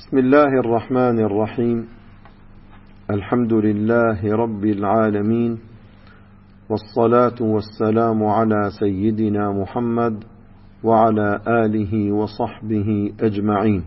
بسم الله الرحمن الرحيم. الحمد لله رب العالمين، والصلاة والسلام على سيدنا محمد وعلى آله وصحبه أجمعين.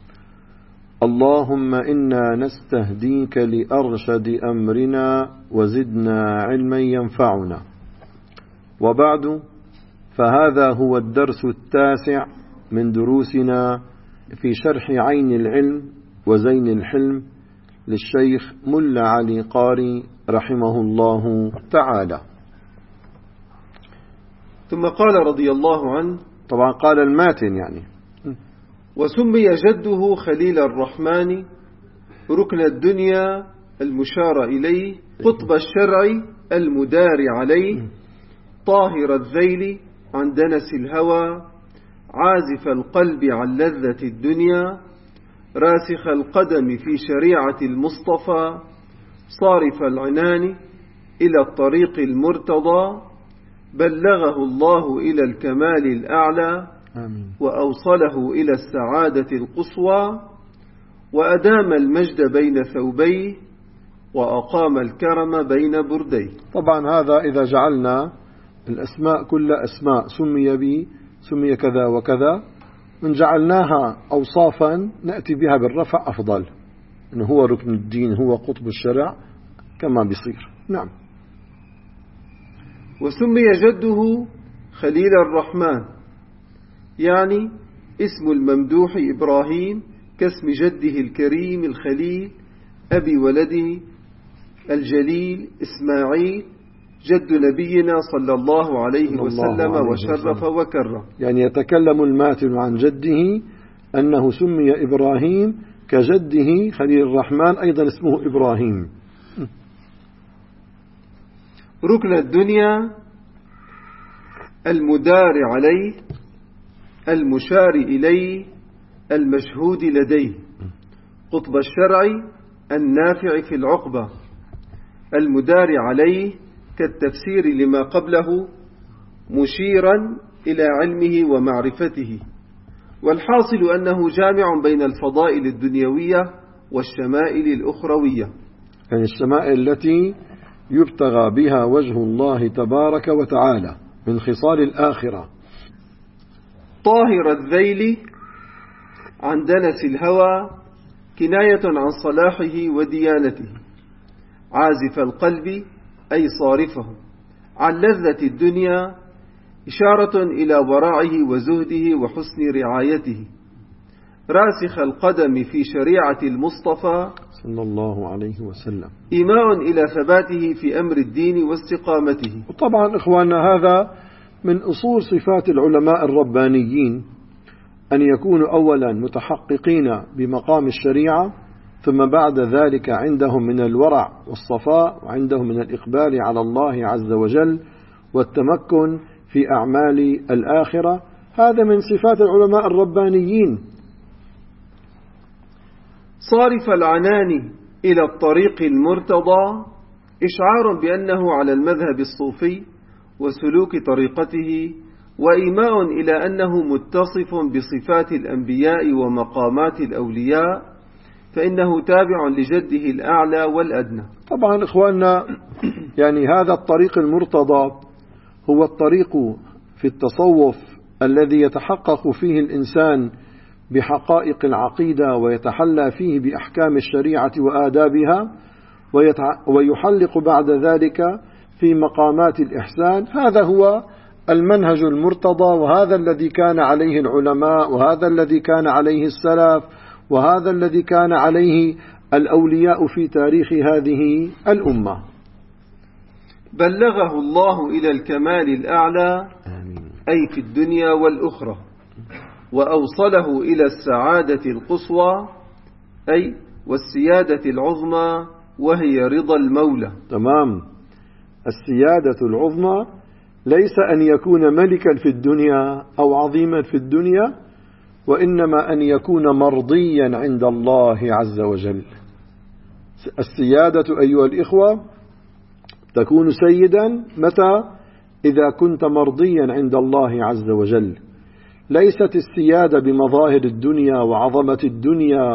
اللهم إنا نستهديك لأرشد أمرنا وزدنا علما ينفعنا. وبعد، فهذا هو الدرس التاسع من دروسنا في شرح عين العلم وزين الحلم للشيخ ملا علي قاري رحمه الله تعالى. ثم قال رضي الله عنه، طبعا قال الماتن يعني: وسمي جده خليل الرحمن، ركن الدنيا المشار إليه، قطب الشرع المدار عليه، طاهر الذيل عن دنس الهوى، عازف القلب عن لذة الدنيا، راسخ القدم في شريعة المصطفى، صارف العنان إلى الطريق المرتضى، بلغه الله إلى الكمال الأعلى، وأوصله إلى السعادة القصوى، وأدام المجد بين ثوبيه، وأقام الكرم بين برديه. طبعا هذا إذا جعلنا الأسماء كل أسماء سمي كذا وكذا، من جعلناها أوصافا نأتي بها بالرفع أفضل، إنه هو ركن الدين، هو قطب الشرع كما بيصير. نعم. وسمي جده خليل الرحمن، يعني اسم الممدوح إبراهيم كاسم جده الكريم الخليل أبي ولده الجليل إسماعيل جد نبينا صلى الله عليه وسلم وشرف وكرم. يعني يتكلم الماتن عن جده أنه سمي إبراهيم كجده خليل الرحمن، أيضا اسمه إبراهيم. ركن الدنيا المدار عليه، المشار إليه، المشهود لديه، قطب الشرع النافع في العقبة، المدار عليه كالتفسير لما قبله، مشيرا إلى علمه ومعرفته. والحاصل أنه جامع بين الفضائل الدنيوية والشمائل الأخروية، يعني الشمائل التي يبتغى بها وجه الله تبارك وتعالى من خصال الآخرة. طاهر الذيل عن دنس الهوى، كناية عن صلاحه وديانته، عازف القلب أي صارفه، عن لذة الدنيا، إشارة إلى ورعه وزهده وحسن رعايته، راسخ القدم في شريعة المصطفى صلى الله عليه وسلم، إيماء إلى ثباته في أمر الدين واستقامته. وطبعا إخواننا، هذا من أصول صفات العلماء الربانيين، أن يكونوا أولا متحققين بمقام الشريعة، ثم بعد ذلك عندهم من الورع والصفاء، وعندهم من الإقبال على الله عز وجل والتمكن في أعمال الآخرة. هذا من صفات العلماء الربانيين. صارف العنان إلى الطريق المرتضى، إشعار بأنه على المذهب الصوفي وسلوك طريقته، وإيماء إلى أنه متصف بصفات الأنبياء ومقامات الأولياء، فإنه تابع لجده الأعلى والأدنى. طبعا إخواننا، يعني هذا الطريق المرتضى هو الطريق في التصوف الذي يتحقق فيه الإنسان بحقائق العقيدة، ويتحلى فيه بأحكام الشريعة وآدابها، ويحلق بعد ذلك في مقامات الإحسان. هذا هو المنهج المرتضى، وهذا الذي كان عليه العلماء، وهذا الذي كان عليه السلف، وهذا الذي كان عليه الأولياء في تاريخ هذه الأمة. بلغه الله إلى الكمال الأعلى، أي في الدنيا والأخرى، وأوصله إلى السعادة القصوى، أي والسيادة العظمى، وهي رضا المولى. تمام. السيادة العظمى ليس أن يكون ملكا في الدنيا أو عظيما في الدنيا، وإنما أن يكون مرضيا عند الله عز وجل. السيادة أيها الإخوة تكون سيدا متى؟ إذا كنت مرضيا عند الله عز وجل. ليست السيادة بمظاهر الدنيا وعظمة الدنيا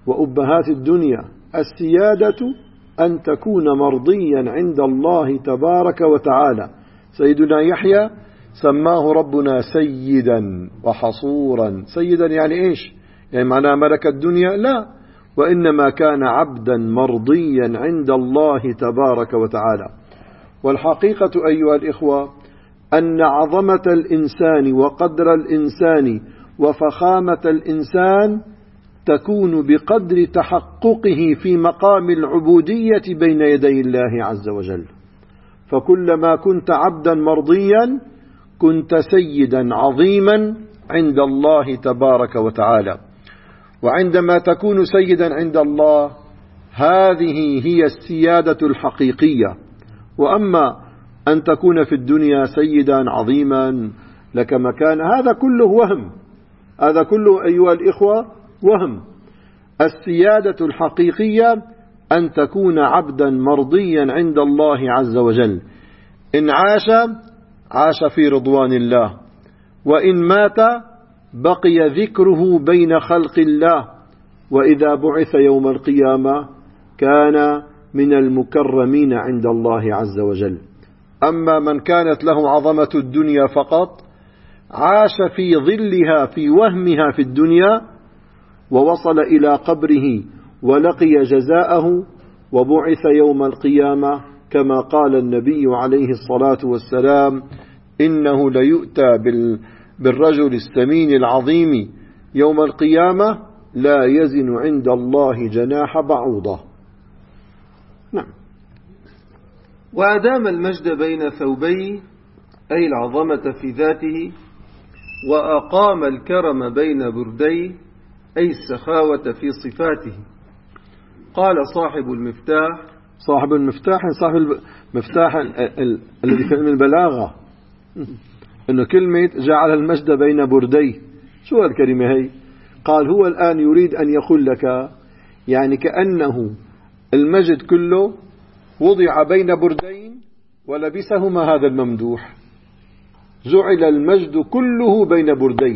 وأبهات الدنيا. السيادة أن تكون مرضيا عند الله تبارك وتعالى. سيدنا يحيى سماه ربنا سيدا وحصورا. سيدا يعني إيش؟ يعني معناه ملك الدنيا؟ لا، وإنما كان عبدا مرضيا عند الله تبارك وتعالى. والحقيقة أيها الإخوة أن عظمة الإنسان وقدر الإنسان وفخامة الإنسان تكون بقدر تحققه في مقام العبودية بين يدي الله عز وجل. فكلما كنت عبدا مرضيا كنت سيدا عظيما عند الله تبارك وتعالى. وعندما تكون سيدا عند الله هذه هي السيادة الحقيقية. وأما أن تكون في الدنيا سيدا عظيما لك مكان، هذا كله وهم، هذا كله أيها الإخوة وهم. السيادة الحقيقية أن تكون عبدا مرضيا عند الله عز وجل. إن عاش في رضوان الله، وإن مات بقي ذكره بين خلق الله، وإذا بعث يوم القيامة كان من المكرمين عند الله عز وجل. أما من كانت له عظمة الدنيا فقط عاش في ظلها في وهمها في الدنيا، ووصل إلى قبره ولقي جزاءه وبعث يوم القيامة كما قال النبي عليه الصلاة والسلام: إنه ليؤتى بالرجل السمين العظيم يوم القيامة لا يزن عند الله جناح بعوضة. نعم. وأدام المجد بين ثوبيه أي العظمة في ذاته، وأقام الكرم بين برديه أي السخاوة في صفاته. قال صاحب المفتاح صاحب المفتاح الذي في علم البلاغة إنه كلمة جعل المجد بين برديه، شو الكلمة هي؟ قال هو الآن يريد أن يقول لك يعني كأنه المجد كله وضع بين بردين ولبسهما هذا الممدوح، جعل المجد كله بين برديه.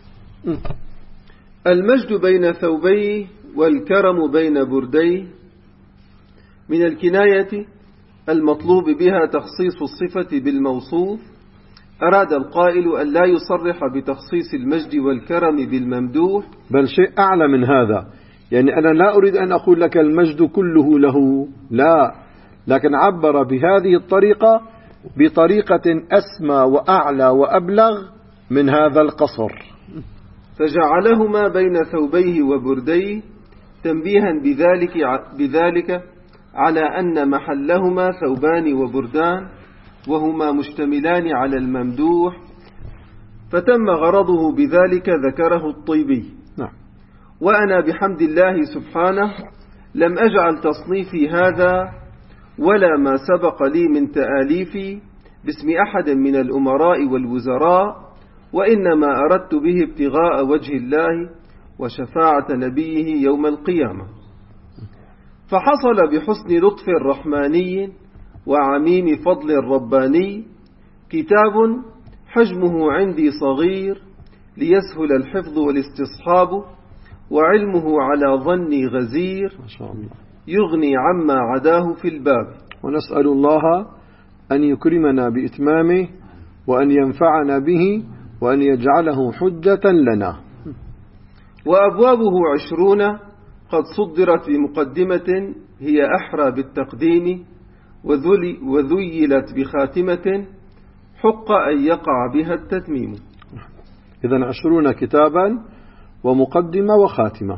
المجد بين ثوبيه والكرم بين برديه من الكناية المطلوب بها تخصيص الصفة بالموصوف. أراد القائل أن لا يصرح بتخصيص المجد والكرم بالممدوح، بل شيء أعلى من هذا. يعني أنا لا أريد أن أقول لك المجد كله له، لا، لكن عبر بهذه الطريقة بطريقة أسمى وأعلى وأبلغ من هذا القصر، فجعلهما بين ثوبيه وبرديه تنبيها بذلك على أن محلهما ثوبان وبردان، وهما مشتملان على الممدوح، فتم غرضه بذلك ذكره الطيبي. نعم. وأنا بحمد الله سبحانه لم أجعل تصنيفي هذا ولا ما سبق لي من تآليفي باسم أحد من الأمراء والوزراء، وإنما أردت به ابتغاء وجه الله وشفاعة نبيه يوم القيامة. فحصل بحسن لطف رحماني وعميم فضل رباني كتاب حجمه عندي صغير ليسهل الحفظ والاستصحاب، وعلمه على ظني غزير ما شاء الله يغني عما عداه في الباب. ونسأل الله أن يكرمنا بإتمامه وأن ينفعنا به وأن يجعله حجة لنا. وأبوابه 20 قد صدرت بمقدمة هي أحرى بالتقديم، وذيلت بخاتمة حق أن يقع بها التتميم. إذن 20 كتابا ومقدمة وخاتمة.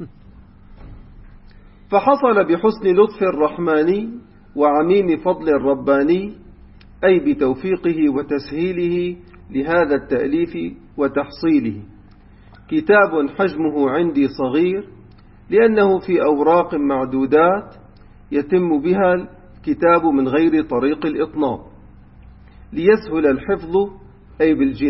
فحصل بحسن لطف الرحمن وعميم فضل الرباني، أي بتوفيقه وتسهيله لهذا التأليف وتحصيله، كتاب حجمه عندي صغير، لأنه في أوراق معدودات يتم بها الكتاب من غير طريق الإطناب، ليسهل الحفظ أي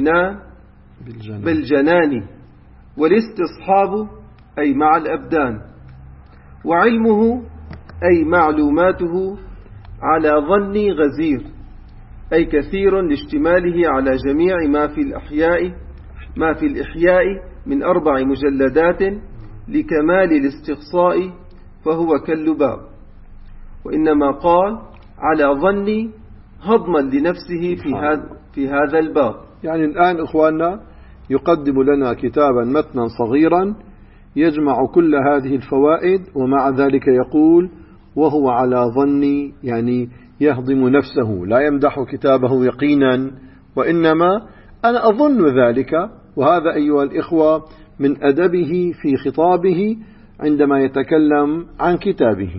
بالجنان، والاستصحاب أي مع الأبدان، وعلمه أي معلوماته على ظني غزير، أي كثير لاشتماله على جميع ما في الإحياء من 4 مجلدات لكمال الاستقصاء فهو كاللباب، وإنما قال على ظني هضما لنفسه في هذا الباب. يعني الآن إخواننا يقدم لنا كتابا متنا صغيرا يجمع كل هذه الفوائد، ومع ذلك يقول وهو على ظني، يعني يهضم نفسه، لا يمدح كتابه يقينا، وإنما أنا أظن ذلك. وهذا أيها الإخوة من أدبه في خطابه عندما يتكلم عن كتابه.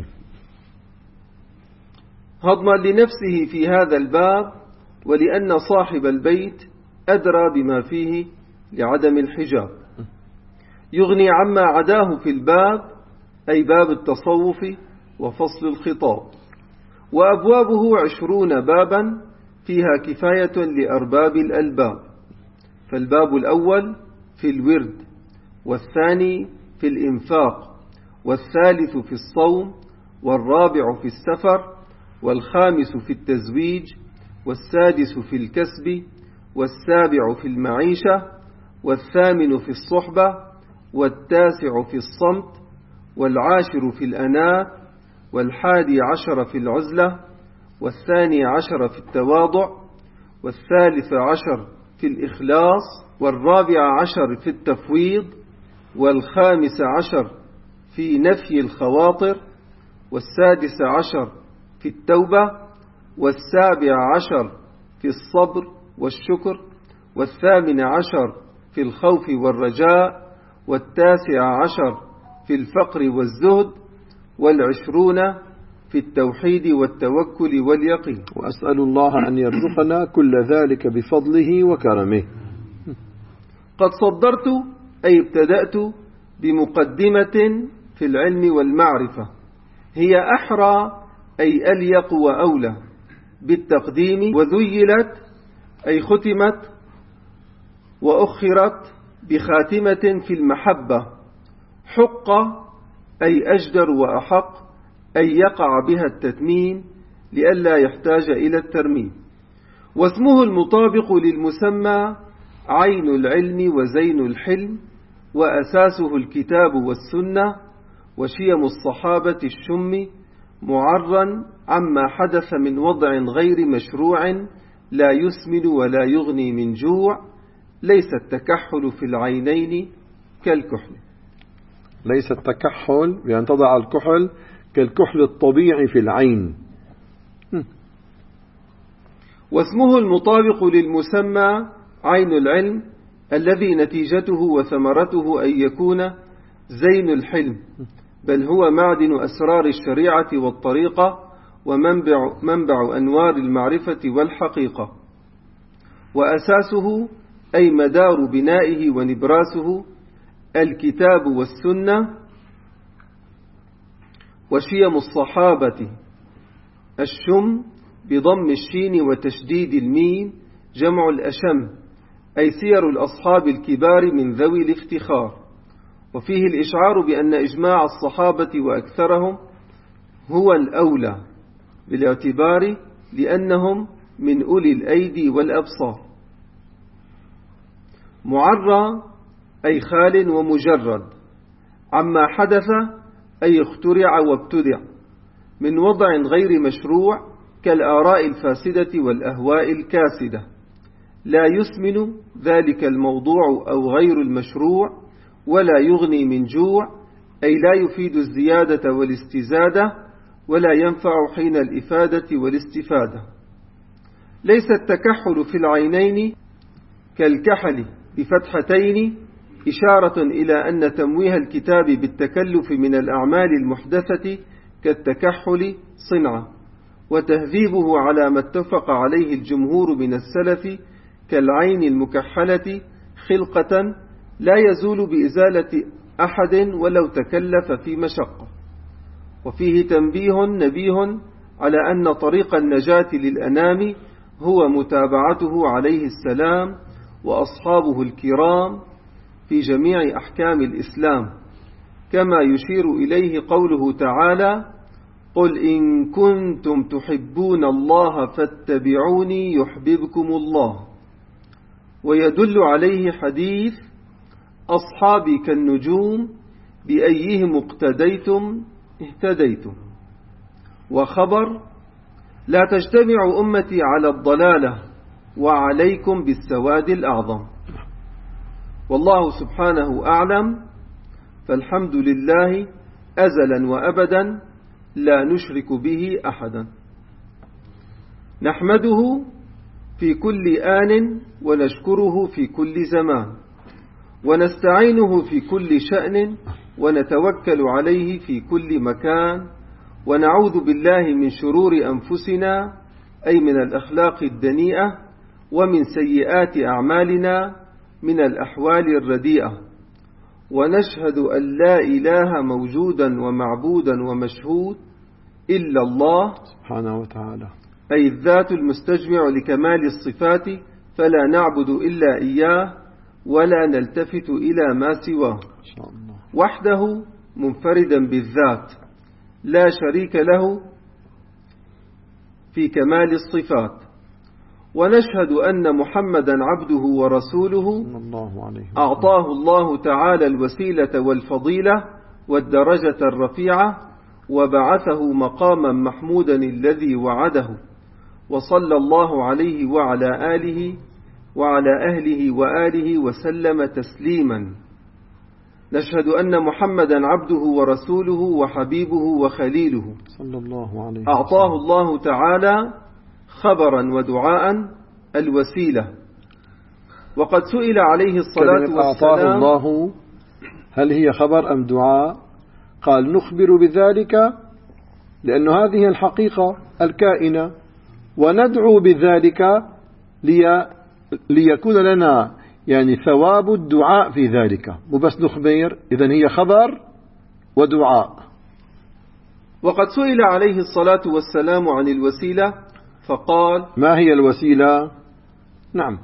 هضما لنفسه في هذا الباب، ولأن صاحب البيت أدرى بما فيه لعدم الحجاب، يغني عما عداه في الباب، أي باب التصوف وفصل الخطاب، وأبوابه 20 بابا فيها كفاية لأرباب الألباب. فالباب الأول في الورد، والثاني في الإنفاق، والثالث في الصوم، والرابع في السفر، والخامس في التزويج، والسادس في الكسب، والسابع في المعيشة، والثامن في الصحبة، والتاسع في الصمت، والعاشر في الأناة، والحادي عشر في العزلة، والثاني عشر في التواضع، والثالث عشر في الإخلاص، والرابع عشر في التفويض، والخامس عشر في نفي الخواطر، والسادس عشر في التوبة، والسابع عشر في الصبر والشكر، والثامن عشر في الخوف والرجاء، والتاسع عشر في الفقر والزهد، والعشرون في التوحيد والتوكل واليقين. وأسأل الله أن يرزقنا كل ذلك بفضله وكرمه. قد صدرت أي ابتدأت بمقدمة في العلم والمعرفة، هي أحرى أي أليق وأولى بالتقديم، وذيلت أي ختمت وأخرت بخاتمة في المحبة، حق أي أجدر وأحق أي يقع بها التتميم لئلا يحتاج إلى الترميم. واسمه المطابق للمسمى عين العلم وزين الحلم، وأساسه الكتاب والسنة، وشيم الصحابة الشم، معرا عما حدث من وضع غير مشروع، لا يسمن ولا يغني من جوع، ليس التكحل في العينين كالكحل. ليس التكحل بأن تضع الكحل كالكحل الطبيعي في العين. واسمه المطابق للمسمى عين العلم، الذي نتيجته وثمرته أن يكون زين الحلم، بل هو معدن أسرار الشريعة والطريقة، ومنبع أنوار المعرفة والحقيقة، وأساسه أي مدار بنائه ونبراسه الكتاب والسنة، وشيم الصحابة الشم بضم الشين وتشديد الميم جمع الأشم، أي سير الأصحاب الكبار من ذوي الافتخار. وفيه الإشعار بأن إجماع الصحابة وأكثرهم هو الأولى بالاعتبار لأنهم من أولي الأيدي والأبصار. معرى أي خال ومجرد عما حدث أي اخترع وابتدع من وضع غير مشروع كالآراء الفاسدة والأهواء الكاسدة، لا يسمن ذلك الموضوع أو غير المشروع، ولا يغني من جوع أي لا يفيد الزيادة والاستزادة، ولا ينفع حين الإفادة والاستفادة. ليس التكحل في العينين كالكحل بفتحتين، إشارة إلى أن تمويه الكتاب بالتكلف من الأعمال المحدثة كالتكحل صنعة، وتهذيبه على ما اتفق عليه الجمهور من السلف كالعين المكحلة خلقة لا يزول بإزالة أحد ولو تكلف في مشقة. وفيه تنبيه نبيه على أن طريق النجاة للأنام هو متابعته عليه السلام وأصحابه الكرام في جميع أحكام الإسلام، كما يشير إليه قوله تعالى: قل إن كنتم تحبون الله فاتبعوني يحببكم الله. ويدل عليه حديث: أصحابي كالنجوم بأيهم اقتديتم اهتديتم. وخبر: لا تجتمع أمتي على الضلالة وعليكم بالسواد الأعظم. والله سبحانه أعلم، فالحمد لله أزلا وأبدا لا نشرك به أحدا. نحمده في كل آن ونشكره في كل زمان، ونستعينه في كل شأن، ونتوكل عليه في كل مكان، ونعوذ بالله من شرور أنفسنا أي من الأخلاق الدنيئة، ومن سيئات أعمالنا من الأحوال الرديئة. ونشهد أن لا إله موجودا ومعبودا ومشهود إلا الله سبحانه وتعالى، أي الذات المستجمع لكمال الصفات، فلا نعبد إلا إياه ولا نلتفت إلى ما سواه، وحده منفردا بالذات لا شريك له في كمال الصفات. ونشهد أن محمدا عبده ورسوله أعطاه الله تعالى الوسيلة والفضيلة والدرجة الرفيعة، وبعثه مقاما محمودا الذي وعده، وصلى الله عليه وعلى آله وعلى أهله وآله وسلم تسليما. نشهد أن محمدا عبده ورسوله وحبيبه وخليله صلى الله عليه وسلم، أعطاه الله تعالى خبرا ودعاء الوسيلة. وقد سئل عليه الصلاة والسلام: أعطاه الله هل هي خبر أم دعاء؟ قال: نخبر بذلك لأن هذه الحقيقة الكائنة، وندعو بذلك ليكون لنا يعني ثواب الدعاء في ذلك، مو بس نخبر. إذن هي خبر ودعاء. وقد سئل عليه الصلاة والسلام عن الوسيلة فقال: ما هي الوسيلة؟ نعم،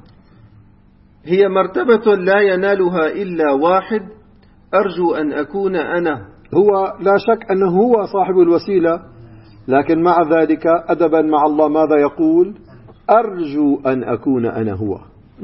هي مرتبة لا ينالها إلا واحد، أرجو أن أكون أنا. هو لا شك أنه هو صاحب الوسيلة، لكن مع ذلك أدبا مع الله ماذا يقول؟ أرجو أن أكون أنا هو.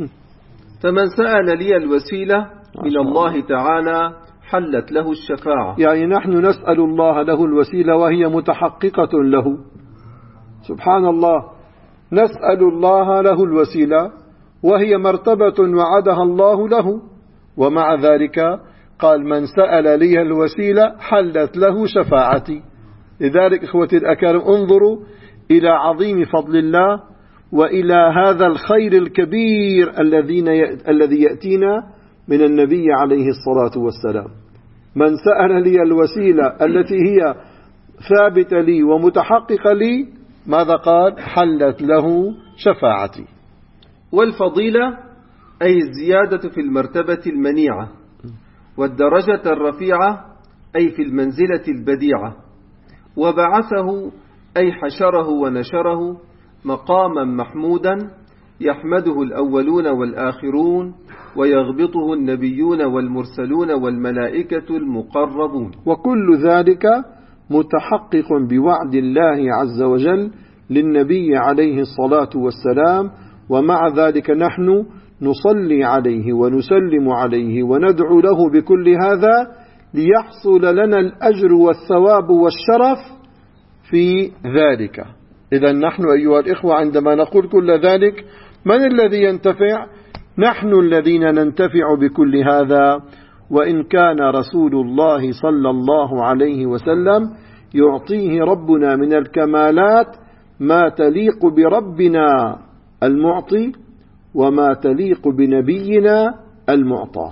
فمن سأل لي الوسيلة من الله تعالى حلت له الشفاعة. يعني نحن نسأل الله له الوسيلة وهي متحققة له، سبحان الله. نسأل الله له الوسيلة وهي مرتبة وعدها الله له، ومع ذلك قال: من سأل لي الوسيلة حلت له شفاعتي. لذلك إخوتي الأكارم، انظروا إلى عظيم فضل الله وإلى هذا الخير الكبير الذي يأتينا من النبي عليه الصلاة والسلام. من سأل لي الوسيلة التي هي ثابتة لي ومتحققة لي، ماذا قال؟ حلت له شفاعتي. والفضيلة أي الزيادة في المرتبة المنيعة، والدرجة الرفيعة أي في المنزلة البديعة. وبعثه أي حشره ونشره مقاما محمودا يحمده الأولون والآخرون، ويغبطه النبيون والمرسلون والملائكة المقربون. وكل ذلك متحقق بوعد الله عز وجل للنبي عليه الصلاة والسلام، ومع ذلك نحن نصلي عليه ونسلم عليه وندعو له بكل هذا ليحصل لنا الأجر والثواب والشرف في ذلك. إذن نحن أيها الإخوة عندما نقول كل ذلك، من الذي ينتفع؟ نحن الذين ننتفع بكل هذا. وإن كان رسول الله صلى الله عليه وسلم يعطيه ربنا من الكمالات ما تليق بربنا المعطي وما تليق بنبينا المعطى.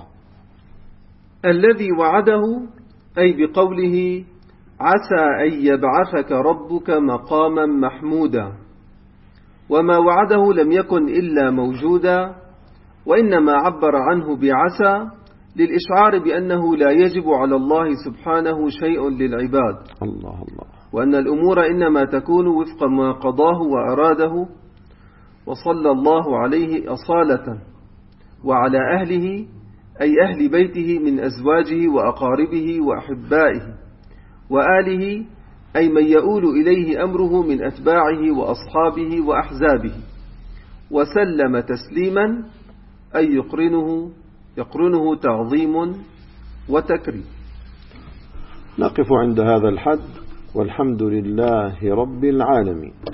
الذي وعده أي بقوله: عسى أن يبعثك ربك مقاما محمودا. وما وعده لم يكن إلا موجودا، وإنما عبر عنه بعسى للإشعار بأنه لا يجب على الله سبحانه شيء للعباد، الله الله، وأن الأمور إنما تكون وفق ما قضاه وأراده. وصلى الله عليه أصالة وعلى أهله أي أهل بيته من أزواجه وأقاربه وأحبائه، وآله أي من يؤول إليه أمره من أتباعه وأصحابه وأحزابه، وسلم تسليما أي يقرنه تعظيم وتكريم. نقف عند هذا الحد، والحمد لله رب العالمين.